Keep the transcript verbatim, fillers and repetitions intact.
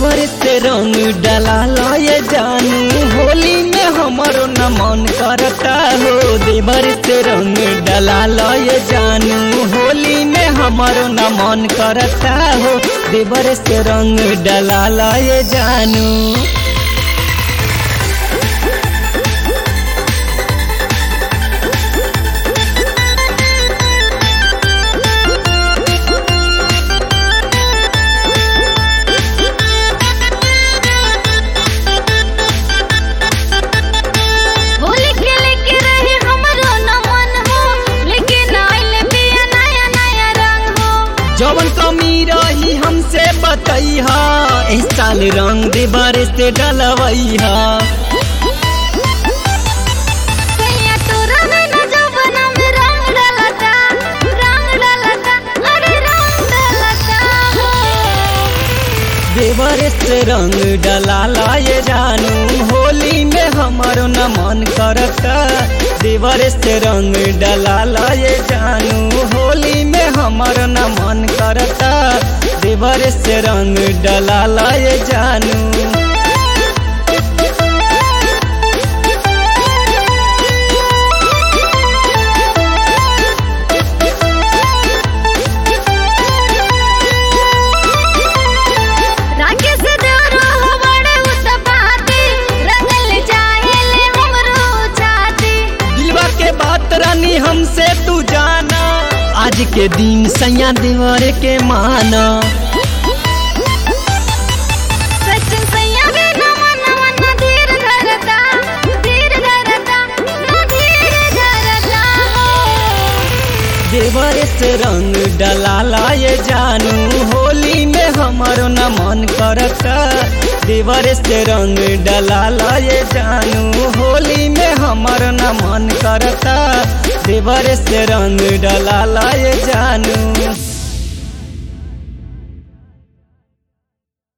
देवर से रंग डला लय जानू होली में हमारो न मन करता हो। देवर से रंग डला लय जानू होली में हमारो न मन करता हो। देवर से रंग डला लय जानू जवन कमी रही हमसे बतैहा इस साल रंग देवर से डलवैहा। देवर से रंग डला लाए जानू होली में हमारो न मन करता। देवर से रंग डला लाए जानू होली में हमारो न मन करता। देवर से रंग डला लाए जानू रानी हमसे तू जाना आज के दिन सैया देवर के माना। देवर से रंग डला लाए जानू होली में हमारो न मन करता। देवर से रंग डला लाए जानू होली में हमारो न मन करता। देवर से रंग डला लाए जानू।